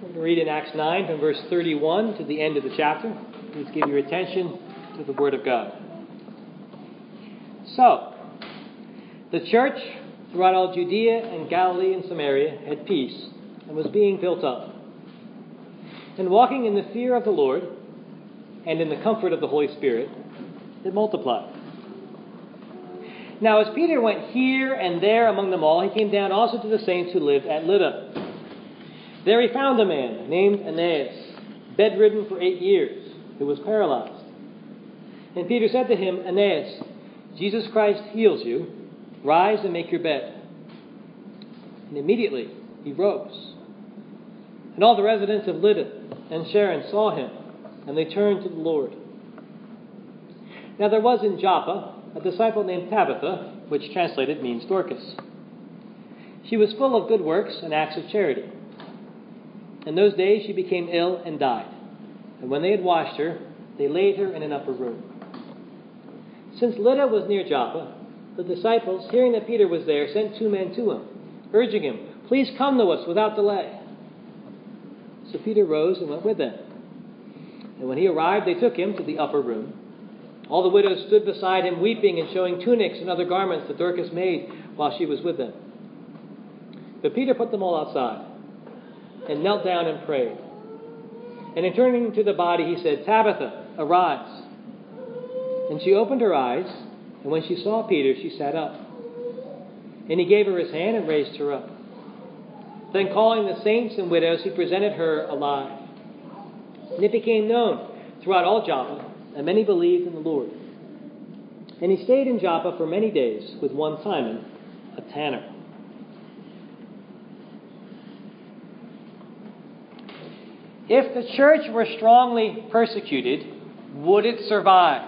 We're going to read in Acts 9 from verse 31 to the end of the chapter. Please give your attention to the Word of God. So, the church throughout all Judea and Galilee and Samaria had peace and was being built up, and walking in the fear of the Lord and in the comfort of the Holy Spirit, it multiplied. Now as Peter went here and there among them all, he came down also to the saints who lived at Lydda. There he found a man named Aeneas, bedridden for 8 years, who was paralyzed. And Peter said to him, Aeneas, Jesus Christ heals you. Rise and make your bed. And immediately he rose. And all the residents of Lydda and Sharon saw him, and they turned to the Lord. Now there was in Joppa a disciple named Tabitha, which translated means Dorcas. She was full of good works and acts of charity. In those days she became ill and died. And when they had washed her, they laid her in an upper room. Since Lydda was near Joppa, the disciples, hearing that Peter was there, sent 2 men to him, urging him, Please come to us without delay. So Peter rose and went with them. And when he arrived, they took him to the upper room. All the widows stood beside him, weeping and showing tunics and other garments that Dorcas made while she was with them. But Peter put them all outside and knelt down and prayed. And in turning to the body, he said, Tabitha, arise. And she opened her eyes, and when she saw Peter, she sat up. And he gave her his hand and raised her up. Then calling the saints and widows, he presented her alive. And it became known throughout all Joppa, and many believed in the Lord. And he stayed in Joppa for many days with one Simon, a tanner. If the church were strongly persecuted, would it survive?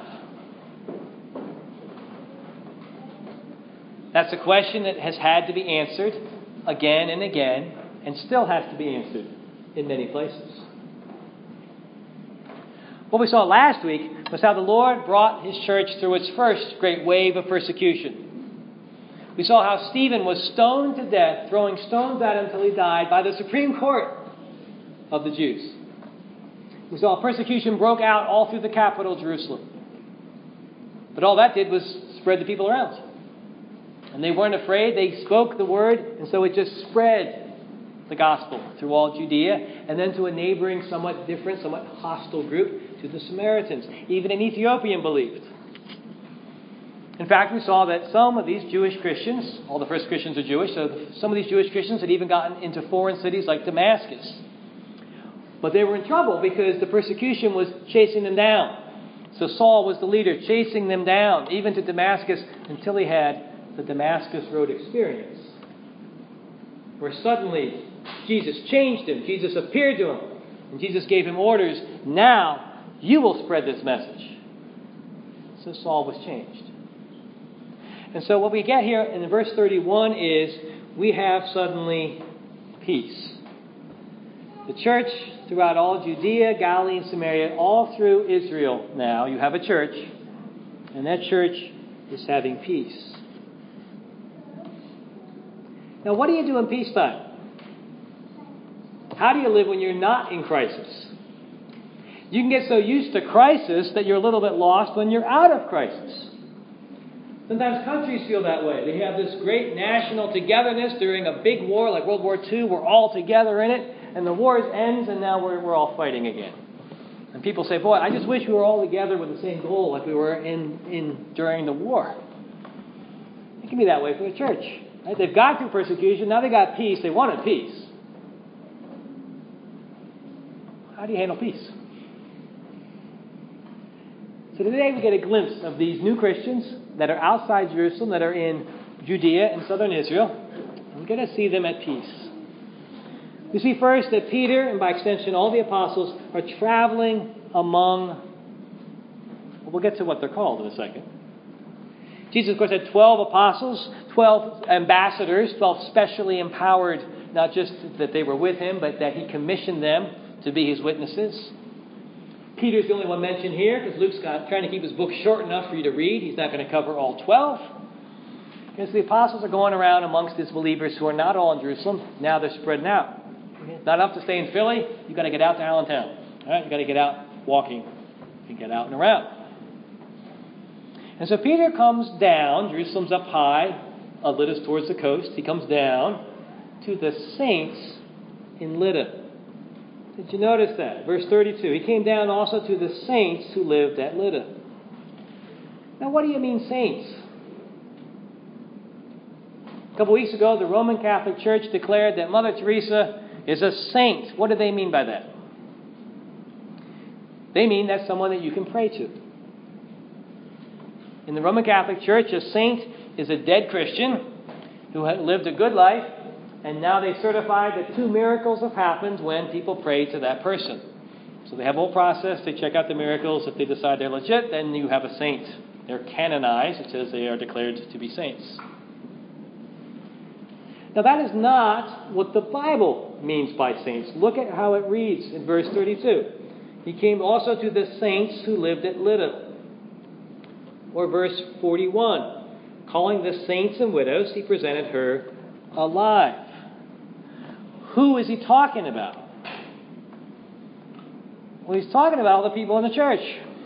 That's a question that has had to be answered again and again, and still has to be answered in many places. What we saw last week was how the Lord brought his church through its first great wave of persecution. We saw how Stephen was stoned to death, throwing stones at him until he died by the Supreme Court of the Jews. We saw persecution broke out all through the capital, Jerusalem. But all that did was spread the people around. And they weren't afraid. They spoke the word, and so it just spread the gospel through all Judea, and then to a neighboring, somewhat different, somewhat hostile group, to the Samaritans. Even an Ethiopian believed. In fact, we saw that some of these Jewish Christians, all the first Christians are Jewish, so some of these Jewish Christians had even gotten into foreign cities like Damascus. But they were in trouble because the persecution was chasing them down. So Saul was the leader, chasing them down, even to Damascus, until he had the Damascus Road experience, where suddenly Jesus changed him. Jesus appeared to him. And Jesus gave him orders. Now you will spread this message. So Saul was changed. And so what we get here in verse 31 is we have suddenly peace. The church throughout all Judea, Galilee, and Samaria, all through Israel now, you have a church. And that church is having peace. Now, what do you do in peacetime? How do you live when you're not in crisis? You can get so used to crisis that you're a little bit lost when you're out of crisis. Sometimes countries feel that way. They have this great national togetherness during a big war like World War II. We're all together in it. And the war ends, and now we're all fighting again. And people say, boy, I just wish we were all together with the same goal like we were in during the war. It can be that way for the church. Right? They've gone through persecution. Now they got peace. They wanted peace. How do you handle peace? So today we get a glimpse of these new Christians that are outside Jerusalem, that are in Judea and southern Israel. We're going to see them at peace. We see first that Peter, and by extension all the apostles, are traveling among, well, we'll get to what they're called in a second. Jesus, of course, had 12 apostles, 12 ambassadors, 12 specially empowered, not just that they were with him, but that he commissioned them to be his witnesses. Peter's the only one mentioned here because Luke's trying to keep his book short enough for you to read. He's not going to cover all 12. And so the apostles are going around amongst his believers who are not all in Jerusalem. Now they're spreading out. Not enough to stay in Philly. You've got to get out to Allentown. All right? You've got to get out walking and get out and around. And so Peter comes down. Jerusalem's up high. Lydda's towards the coast. He comes down to the saints in Lydda. Did you notice that? Verse 32. He came down also to the saints who lived at Lydda. Now, what do you mean saints? A couple weeks ago, the Roman Catholic Church declared that Mother Teresa is a saint. What do they mean by that? They mean that's someone that you can pray to. In the Roman Catholic Church, a saint is a dead Christian who had lived a good life, and now they certify that 2 miracles have happened when people pray to that person. So they have a whole process. They check out the miracles. If they decide they're legit, then you have a saint. They're canonized. It says they are declared to be saints. Now that is not what the Bible means by saints. Look at how it reads in verse 32. He came also to the saints who lived at Lydda. Or verse 41. Calling the saints and widows, he presented her alive. Who is he talking about? Well, he's talking about all the people in the church.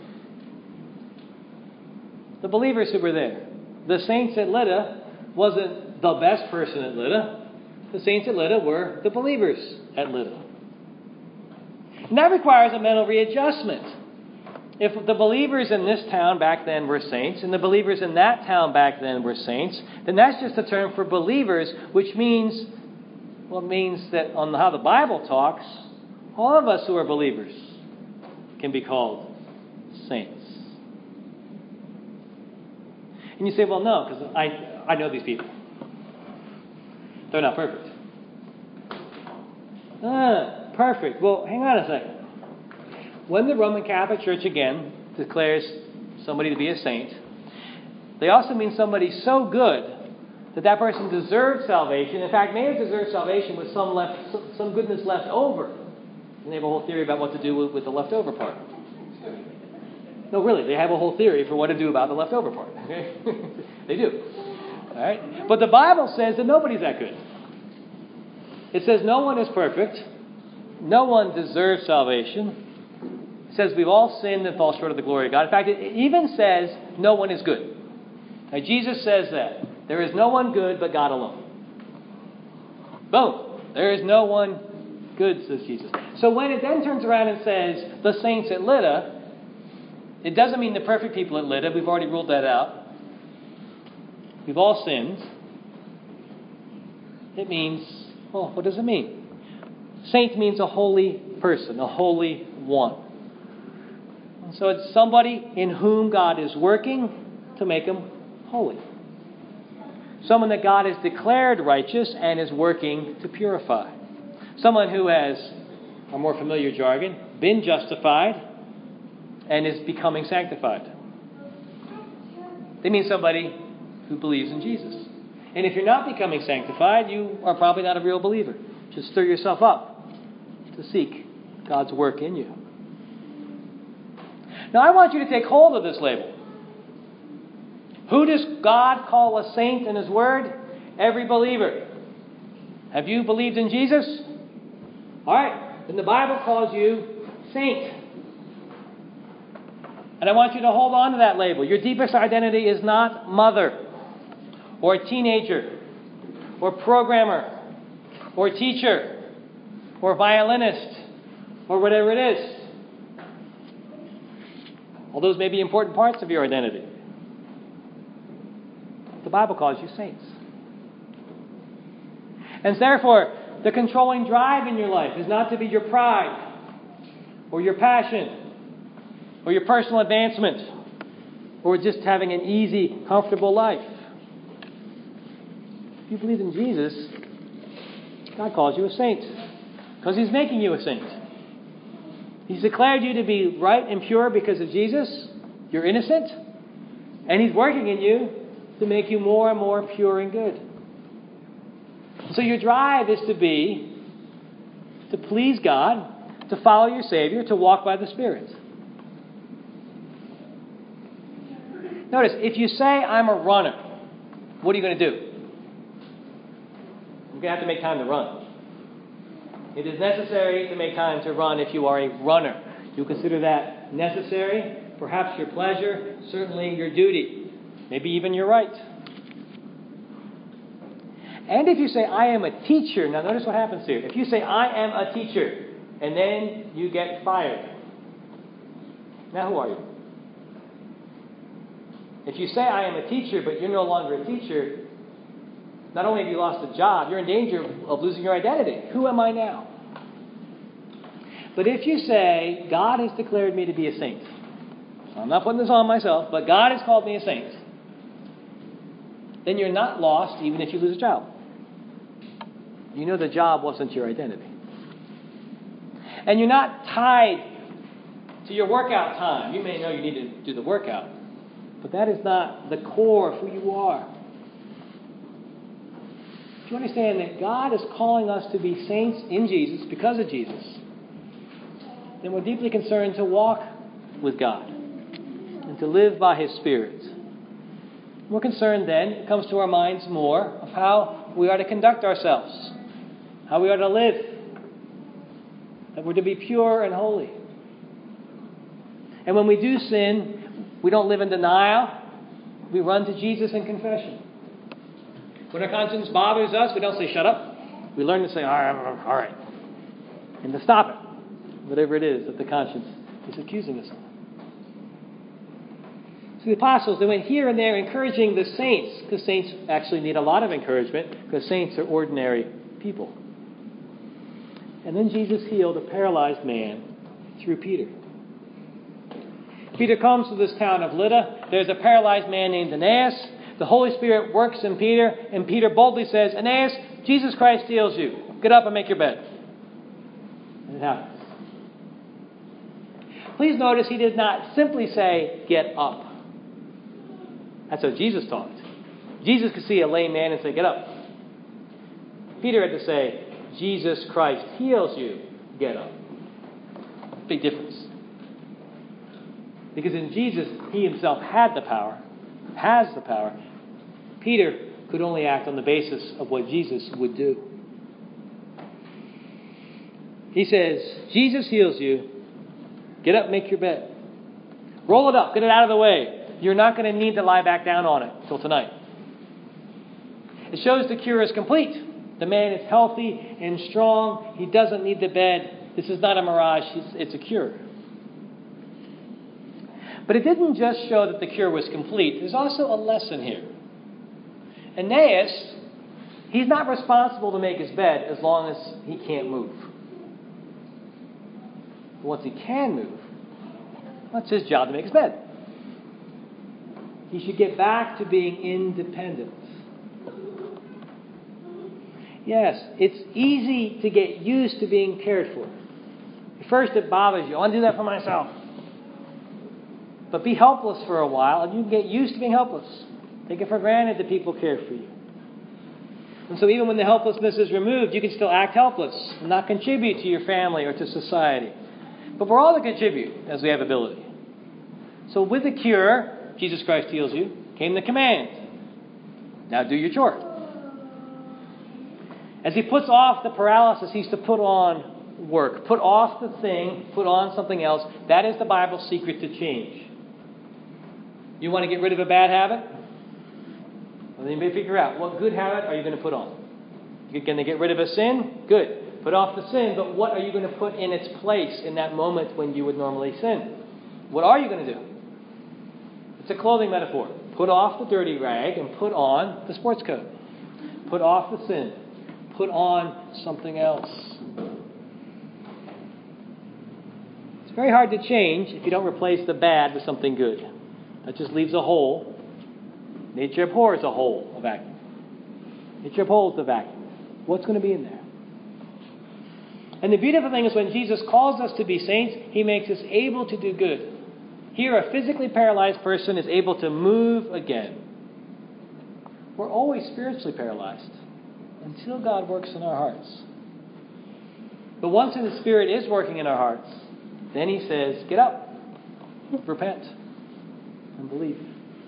The believers who were there. The saints at Lydda wasn't the best person at Lydda. The saints at Lydda were the believers at Lydda. And that requires a mental readjustment. If the believers in this town back then were saints, and the believers in that town back then were saints, then that's just a term for believers, which means, well, it means that on how the Bible talks, all of us who are believers can be called saints. And you say, well, no, because I know these people. They're not perfect. Perfect. Well, hang on a second. When the Roman Catholic Church again declares somebody to be a saint, they also mean somebody so good that that person deserves salvation. In fact, may have deserved salvation with some goodness left over. And they have a whole theory about what to do with the leftover part. No, really, they have a whole theory for what to do about the leftover part. Okay? They do. All right? But the Bible says that nobody's that good. It says no one is perfect. No one deserves salvation. It says we've all sinned and fall short of the glory of God. In fact, it even says no one is good. Now, Jesus says that. There is no one good but God alone. Boom. There is no one good, says Jesus. So when it then turns around and says the saints at Lydda, it doesn't mean the perfect people at Lydda. We've already ruled that out. We've all sinned. It means, well, what does it mean? Saint means a holy person, a holy one. So it's somebody in whom God is working to make him holy. Someone that God has declared righteous and is working to purify. Someone who has, a more familiar jargon, been justified and is becoming sanctified. They mean somebody who believes in Jesus. And if you're not becoming sanctified, you are probably not a real believer. Just stir yourself up to seek God's work in you. Now, I want you to take hold of this label. Who does God call a saint in His Word? Every believer. Have you believed in Jesus? All right. Then the Bible calls you saint. And I want you to hold on to that label. Your deepest identity is not mother, or teenager, or programmer, or teacher, or violinist, or whatever it is. All those may be important parts of your identity. The Bible calls you saints. And therefore, the controlling drive in your life is not to be your pride, or your passion, or your personal advancement, or just having an easy, comfortable life. If you believe in Jesus, God calls you a saint, because He's making you a saint. He's declared you to be right and pure because of Jesus. You're innocent. And He's working in you to make you more and more pure and good. So your drive is to please God, to follow your Savior, to walk by the Spirit. Notice, if you say, I'm a runner, what are you going to do? You're going to have to make time to run. It is necessary to make time to run if you are a runner. You consider that necessary, perhaps your pleasure, certainly your duty, maybe even your right. And if you say, I am a teacher, now notice what happens here. If you say, I am a teacher, and then you get fired, now who are you? If you say, I am a teacher, but you're no longer a teacher, not only have you lost a job, you're in danger of losing your identity. Who am I now? But if you say, God has declared me to be a saint, so I'm not putting this on myself, but God has called me a saint, then you're not lost even if you lose a job. You know the job wasn't your identity. And you're not tied to your workout time. You may know you need to do the workout, but that is not the core of who you are. Do you understand that God is calling us to be saints in Jesus because of Jesus? Then we're deeply concerned to walk with God and to live by His Spirit. We're concerned then, it comes to our minds more, of how we are to conduct ourselves, how we are to live, that we're to be pure and holy. And when we do sin, we don't live in denial. We run to Jesus in confession. When our conscience bothers us, we don't say, shut up. We learn to say, all right. And to stop it, whatever it is that the conscience is accusing us of. So the apostles, they went here and there encouraging the saints, because saints actually need a lot of encouragement, because saints are ordinary people. And then Jesus healed a paralyzed man through Peter. Peter comes to this town of Lydda. There's a paralyzed man named Aeneas. The Holy Spirit works in Peter, and Peter boldly says, Aeneas, Jesus Christ heals you. Get up and make your bed. And it happens. Please notice he did not simply say, get up. That's how Jesus talked. Jesus could see a lame man and say, get up. Peter had to say, Jesus Christ heals you. Get up. Big difference. Because in Jesus, he himself had the power, has the power. Peter could only act on the basis of what Jesus would do. He says, Jesus heals you. Get up, make your bed. Roll it up, get it out of the way. You're not going to need to lie back down on it until tonight. It shows the cure is complete. The man is healthy and strong. He doesn't need the bed. This is not a mirage. It's a cure. But it didn't just show that the cure was complete. There's also a lesson here. Aeneas, he's not responsible to make his bed as long as he can't move. But once he can move, that's his job to make his bed. He should get back to being independent. Yes, it's easy to get used to being cared for. At first it bothers you. I want to do that for myself. But be helpless for a while and you can get used to being helpless. Take it for granted that people care for you. And so even when the helplessness is removed, you can still act helpless and not contribute to your family or to society. But we're all to contribute as we have ability. So with the cure, Jesus Christ heals you, came the command. Now do your chore. As he puts off the paralysis, he's to put on work. Put off the thing, put on something else. That is the Bible's secret to change. You want to get rid of a bad habit? Well, then you may figure out, what good habit are you going to put on? You're going to get rid of a sin? Good. Put off the sin, but what are you going to put in its place in that moment when you would normally sin? What are you going to do? It's a clothing metaphor. Put off the dirty rag and put on the sports coat. Put off the sin. Put on something else. It's very hard to change if you don't replace the bad with something good. That just leaves a hole. Nature abhors a hole, a vacuum. Nature abhors the vacuum. What's going to be in there? And the beautiful thing is when Jesus calls us to be saints, he makes us able to do good. Here, a physically paralyzed person is able to move again. We're always spiritually paralyzed until God works in our hearts. But once the Spirit is working in our hearts, then he says, get up, repent, and believe.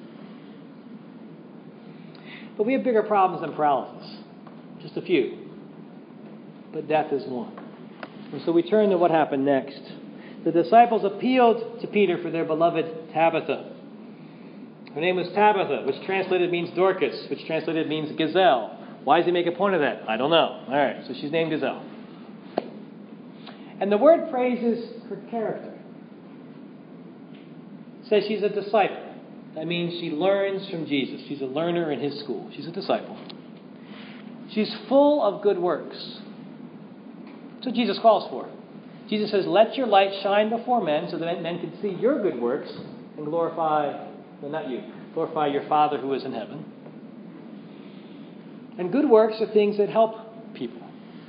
But we have bigger problems than paralysis. Just a few. But death is one. And so we turn to what happened next. The disciples appealed to Peter for their beloved Tabitha. Her name was Tabitha, which translated means Dorcas, which translated means gazelle. Why does he make a point of that? I don't know. All right, so she's named Gazelle. And the word praises her character. It says she's a disciple. That means she learns from Jesus. She's a learner in his school. She's a disciple. She's full of good works. That's what Jesus calls for. Jesus says, let your light shine before men so that men can see your good works and glorify your Father who is in heaven. And good works are things that help people.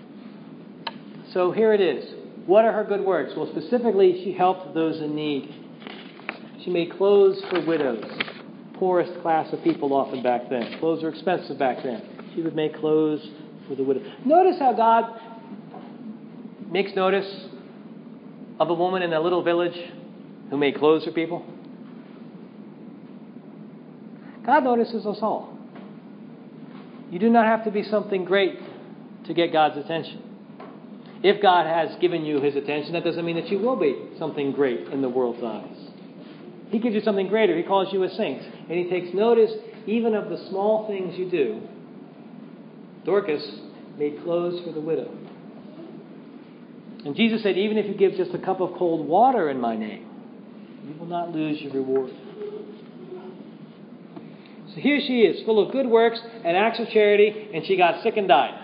So here it is. What are her good works? Well, specifically, she helped those in need. She made clothes for widows, poorest class of people often back then. Clothes were expensive back then. She would make clothes for the widow. Notice how God makes notice of a woman in a little village who made clothes for people. God notices us all. You do not have to be something great to get God's attention. If God has given you his attention, that doesn't mean that you will be something great in the world's eyes. He gives you something greater. He calls you a saint. And he takes notice even of the small things you do. Dorcas made clothes for the widow. And Jesus said, even if you give just a cup of cold water in my name, you will not lose your reward. So here she is, full of good works and acts of charity, and she got sick and died.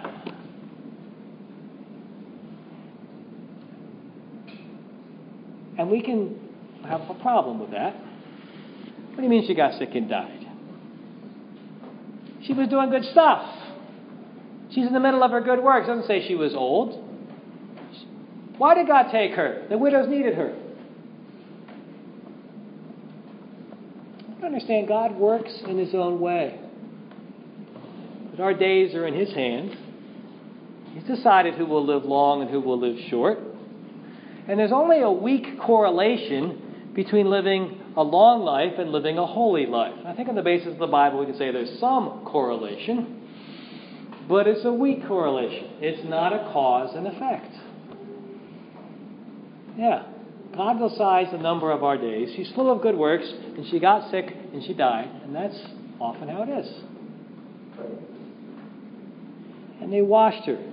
And we can have a problem with that. What do you mean she got sick and died? She was doing good stuff. She's in the middle of her good works. It doesn't say she was old. Why did God take her? The widows needed her. You understand, God works in his own way. But our days are in his hands. He's decided who will live long and who will live short. And there's only a weak correlation between living a long life and living a holy life. I think on the basis of the Bible we can say there's some correlation, but it's a weak correlation. It's not a cause and effect. Yeah, God decides the number of our days. She's full of good works, and she got sick and she died, and that's often how it is. And they washed her.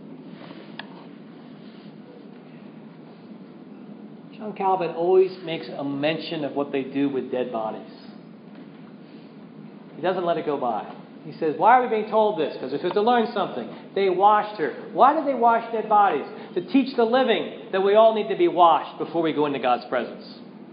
John Calvin always makes a mention of what they do with dead bodies. He doesn't let it go by. He says, why are we being told this? Because they're supposed to learn something. They washed her. Why did they wash dead bodies? To teach the living that we all need to be washed before we go into God's presence.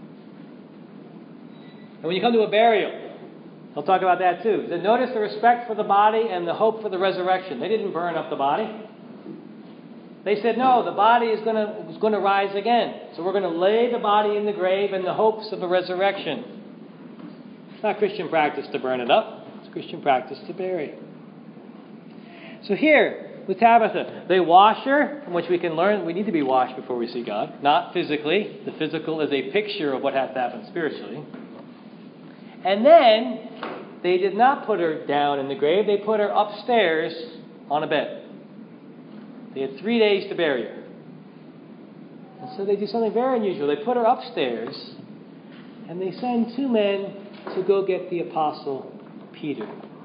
And when you come to a burial, he'll talk about that too. So notice the respect for the body and the hope for the resurrection. They didn't burn up the body. They said, no, the body is going to rise again. So we're going to lay the body in the grave in the hopes of a resurrection. It's not Christian practice to burn it up. It's Christian practice to bury it. So here, with Tabitha, they wash her, from which we can learn we need to be washed before we see God. Not physically. The physical is a picture of what has to happen spiritually. And then, they did not put her down in the grave. They put her upstairs on a bed. They had 3 days to bury her. And so they do something very unusual. They put her upstairs, and they send 2 men to go get the apostle Peter.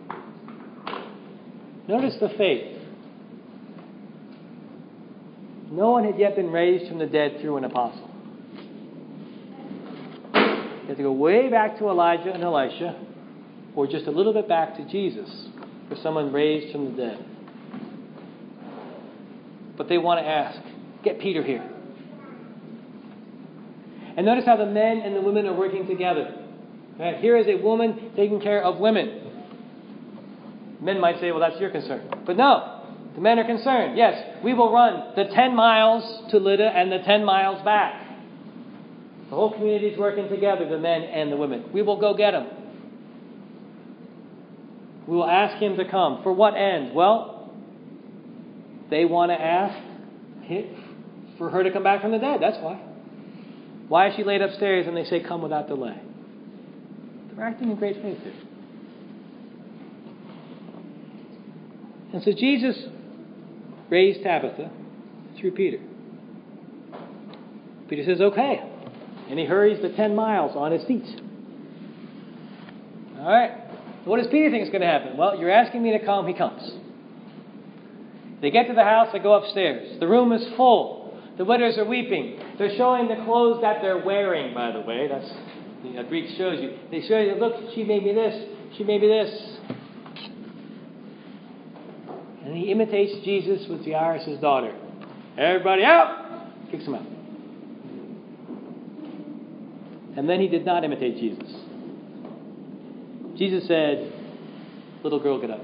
Notice the faith. No one had yet been raised from the dead through an apostle. You have to go way back to Elijah and Elisha, or just a little bit back to Jesus, for someone raised from the dead. But they want to ask, get Peter here. And notice how the men and the women are working together. Right? Here is a woman taking care of women. Men might say, well, that's your concern. But no, the men are concerned. Yes, we will run the 10 miles to Lydda and the 10 miles back. The whole community is working together, the men and the women. We will go get him. We will ask him to come. For what end? Well, they want to ask for her to come back from the dead. That's why. Why is she laid upstairs? And they say, come without delay. They're acting in great faith here. And so Jesus raised Tabitha through Peter. Peter says, okay. And he hurries the 10 miles on his feet. All right. What does Peter think is going to happen? Well, you're asking me to come. He comes. They get to the house. They go upstairs. The room is full. The widows are weeping. They're showing the clothes that they're wearing, by the way. That's Greek shows you. They show you, look, she made me this. She made me this. And he imitates Jesus with Jairus' daughter. Everybody out! Kicks him out. And then he did not imitate Jesus. Jesus said, little girl, get up.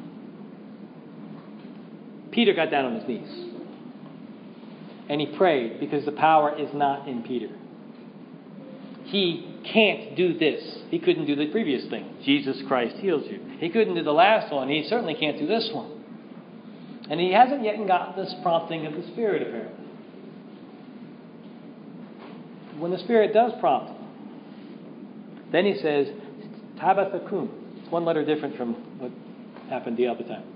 Peter got down on his knees. And he prayed because the power is not in Peter. He can't do this. He couldn't do the previous thing. Jesus Christ heals you. He couldn't do the last one. He certainly can't do this one. And he hasn't yet got this prompting of the Spirit, apparently. When the Spirit does prompt him, then he says, Tabitha cum. It's one letter different from what happened the other time.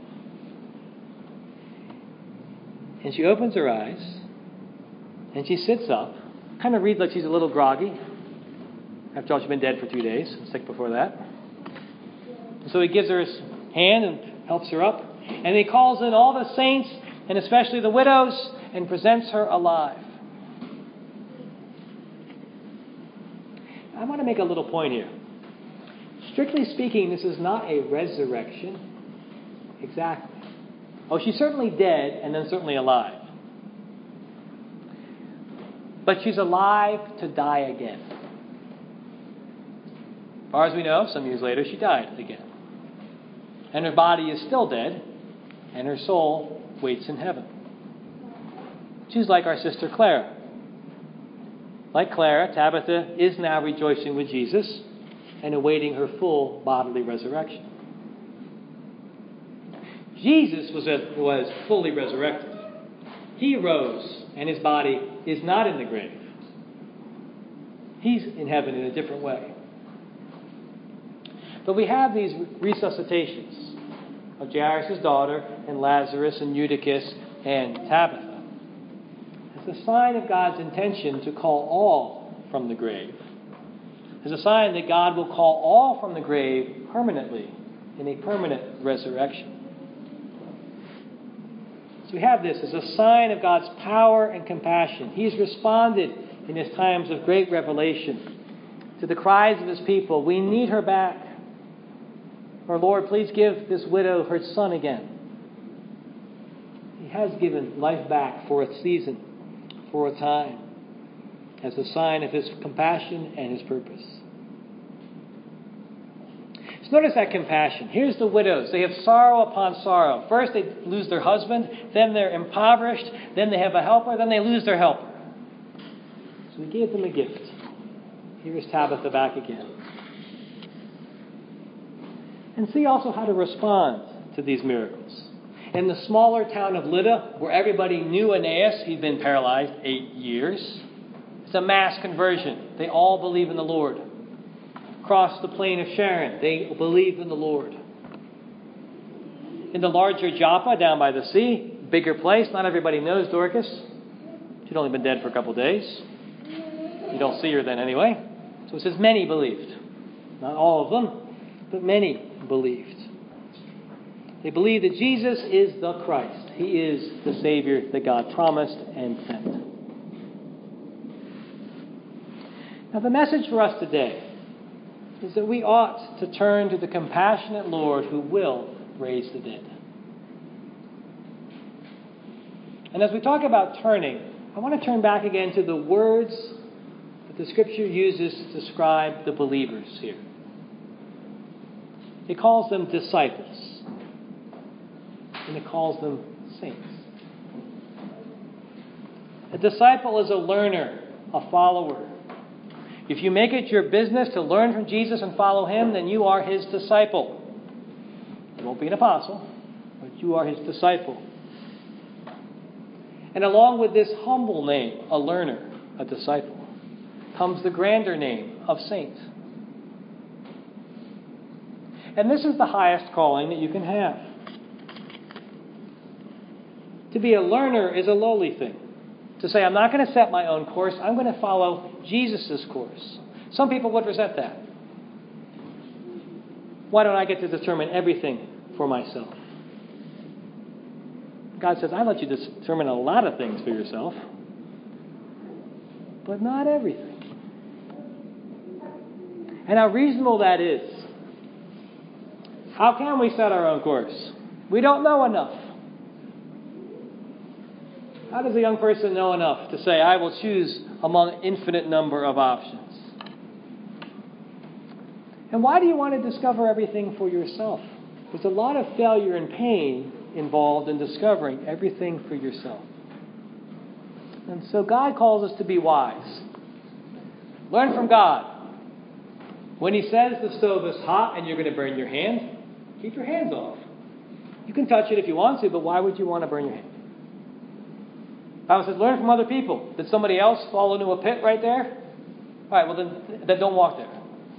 And she opens her eyes, and she sits up. Kind of reads like she's a little groggy. After all, she's been dead for 2 days, sick before that. And so he gives her his hand and helps her up. And he calls in all the saints, and especially the widows, and presents her alive. I want to make a little point here. Strictly speaking, this is not a resurrection. Exactly. Oh, she's certainly dead and then certainly alive. But she's alive to die again. As far as we know, some years later, she died again. And her body is still dead, and her soul waits in heaven. She's like our sister Clara. Like Clara, Tabitha is now rejoicing with Jesus and awaiting her full bodily resurrection. Jesus was fully resurrected. He rose, and his body is not in the grave. He's in heaven in a different way. But we have these resuscitations of Jairus' daughter and Lazarus and Eutychus and Tabitha as a sign of God's intention to call all from the grave. As a sign that God will call all from the grave permanently in a permanent resurrection. So we have this as a sign of God's power and compassion. He's responded in his times of great revelation to the cries of his people. We need her back. Or Lord, please give this widow her son again. He has given life back for a season, for a time, as a sign of his compassion and his purpose. So notice that compassion. Here's the widows. They have sorrow upon sorrow. First they lose their husband, then they're impoverished, then they have a helper, then they lose their helper. So he gave them a gift. Here is Tabitha back again. And see also how to respond to these miracles. In the smaller town of Lydda, where everybody knew Aeneas, he'd been paralyzed 8 years. It's a mass conversion. They all believe in the Lord. Across the plain of Sharon, they believe in the Lord. In the larger Joppa, down by the sea, bigger place, not everybody knows Dorcas. She'd only been dead for a couple of days. You don't see her then anyway. So it says many believed. Not all of them, but many believed. They believe that Jesus is the Christ. He is the Savior that God promised and sent. Now the message for us today is that we ought to turn to the compassionate Lord who will raise the dead. And as we talk about turning, I want to turn back again to the words that the Scripture uses to describe the believers here. It calls them disciples. And it calls them saints. A disciple is a learner, a follower. If you make it your business to learn from Jesus and follow him, then you are his disciple. You won't be an apostle, but you are his disciple. And along with this humble name, a learner, a disciple, comes the grander name of saint. And this is the highest calling that you can have. To be a learner is a lowly thing. To say, I'm not going to set my own course. I'm going to follow Jesus' course. Some people would resent that. Why don't I get to determine everything for myself? God says, I let you determine a lot of things for yourself, but not everything. And how reasonable that is. How can we set our own course? We don't know enough. How does a young person know enough to say, I will choose among an infinite number of options? And why do you want to discover everything for yourself? There's a lot of failure and pain involved in discovering everything for yourself. And so God calls us to be wise. Learn from God. When He says the stove is hot and you're going to burn your hand, keep your hands off. You can touch it if you want to, but why would you want to burn your hand? The Bible says, learn from other people. Did somebody else fall into a pit right there? All right, well then don't walk there.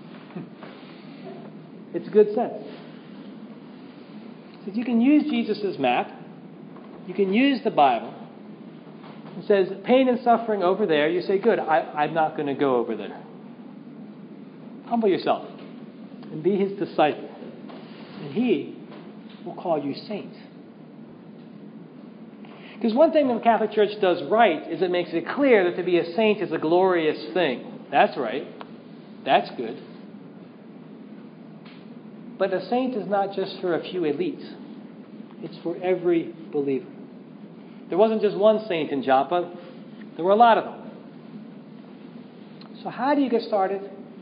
It's good sense. So you can use Jesus' map. You can use the Bible. It says pain and suffering over there. You say, good, I'm not going to go over there. Humble yourself and be His disciple. And He will call you saint. Because one thing the Catholic Church does right is it makes it clear that to be a saint is a glorious thing. That's right. That's good. But a saint is not just for a few elites. It's for every believer. There wasn't just one saint in Joppa. There were a lot of them. So how do you get started?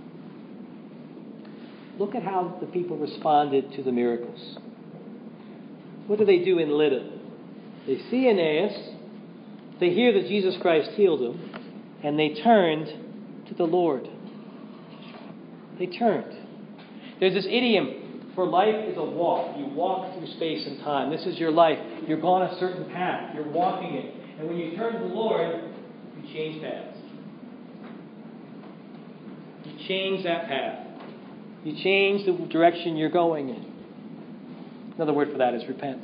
Look at how the people responded to the miracles. What do they do in Lydda? They see Aeneas, they hear that Jesus Christ healed him, and they turned to the Lord. They turned. There's this idiom, for life is a walk. You walk through space and time. This is your life. You're on a certain path. You're walking it. And when you turn to the Lord, you change paths. You change that path. You change the direction you're going in. Another word for that is repent.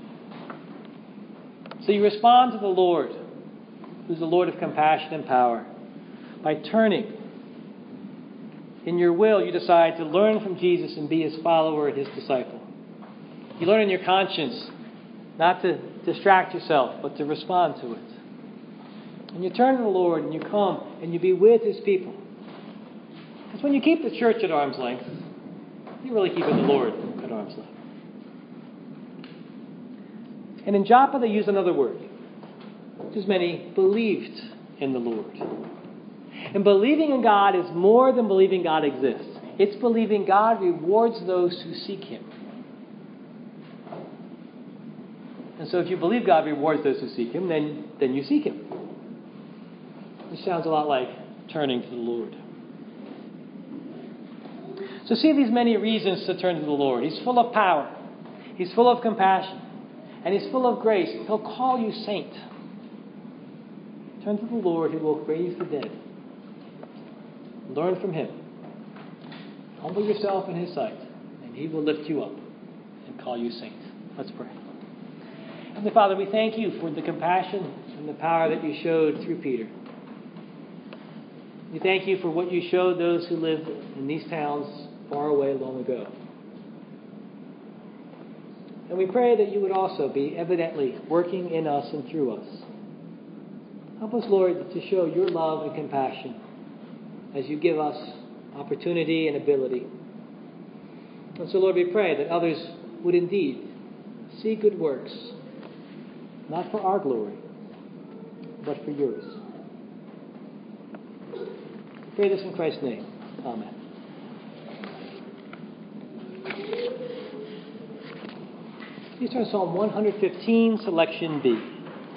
So you respond to the Lord, who's the Lord of compassion and power, by turning. In your will, you decide to learn from Jesus and be His follower and His disciple. You learn in your conscience not to distract yourself, but to respond to it. And you turn to the Lord and you come and you be with His people. Because when you keep the church at arm's length, you're really keeping the Lord at arm's length. And in Joppa, they use another word. Just many believed in the Lord. And believing in God is more than believing God exists. It's believing God rewards those who seek Him. And so if you believe God rewards those who seek Him, then you seek Him. Which sounds a lot like turning to the Lord. So see these many reasons to turn to the Lord. He's full of power. He's full of compassion. And He's full of grace. He'll call you saint. Turn to the Lord who will raise the dead. Learn from Him. Humble yourself in His sight, and He will lift you up and call you saint. Let's pray. Heavenly Father, we thank You for the compassion and the power that You showed through Peter. We thank You for what You showed those who lived in these towns far away long ago. And we pray that You would also be evidently working in us and through us. Help us, Lord, to show Your love and compassion as You give us opportunity and ability. And so, Lord, we pray that others would indeed see good works, not for our glory, but for Yours. We pray this in Christ's name. Amen. Please turn to Psalm 115, selection B.